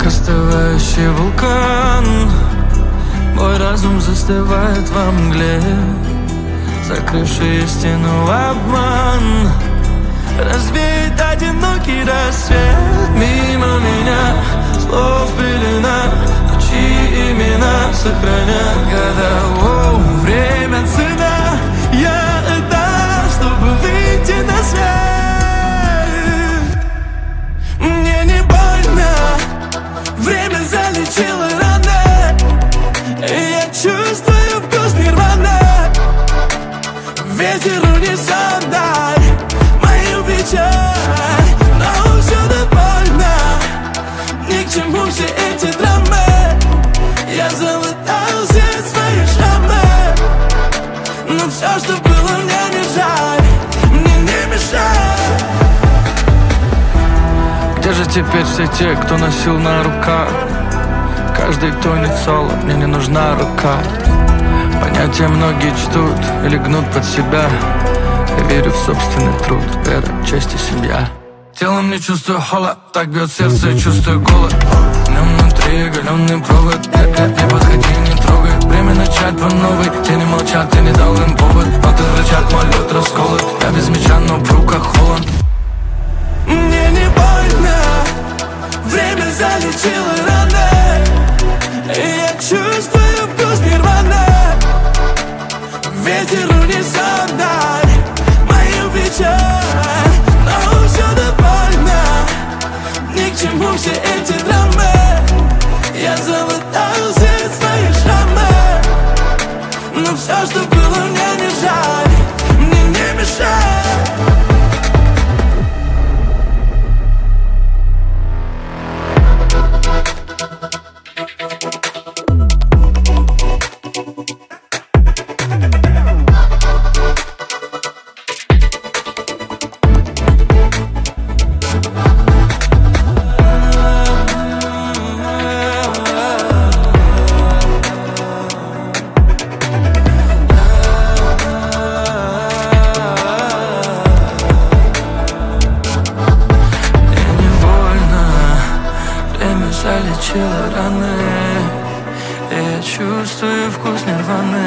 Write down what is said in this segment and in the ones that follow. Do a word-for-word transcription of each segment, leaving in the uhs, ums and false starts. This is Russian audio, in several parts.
остывающий вулкан. Мой разум застывает во мгле, закрывший истину в обман. Развеет одинокий рассвет мимо меня, слов пелена, но чьи имена сохранят года. Оу, время цена, я отдам, чтобы выйти на свет. Мне не больно, время залечило раны, и я чувствую вкус нирваны. Ветер унесет даль мою печаль, но все довольно, ни к чему все эти драмы. Я залатал все свои шрамы, но все, что было, мне не жаль, мне не мешает. Где же теперь все те, кто носил на руках? Каждый тонет соло, мне не нужна рука. Понятия многие чтут или гнут под себя. Я верю в собственный труд, вера, честь и семья. Телом не чувствую холод, так бьет сердце и чувствую голод. В нем внутри оголенный провод, нет, нет, не подходи, не трогай. Время начать по новой, тени молчат, ты не дал им повод. Ноты рычат, мой лед расколот, я без меча, но пру как Холланд. Мне не больно, время залечило раны, и я чувствую вкус нирваны. Ветер унесет даль мою печаль, но все довольно, ни к чему все эти драмы. Я залатал все свои шрамы, но все, что было, мне не жаль, мне не мешает. Залечила раны, и я чувствую вкус нирваны.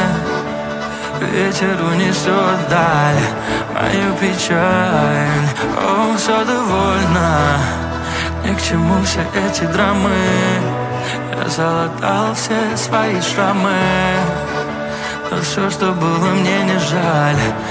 Ветер унесет даль мою печаль, о, все довольно, ни к чему все эти драмы. Я залатал все свои шрамы, но все, что было, мне не жаль,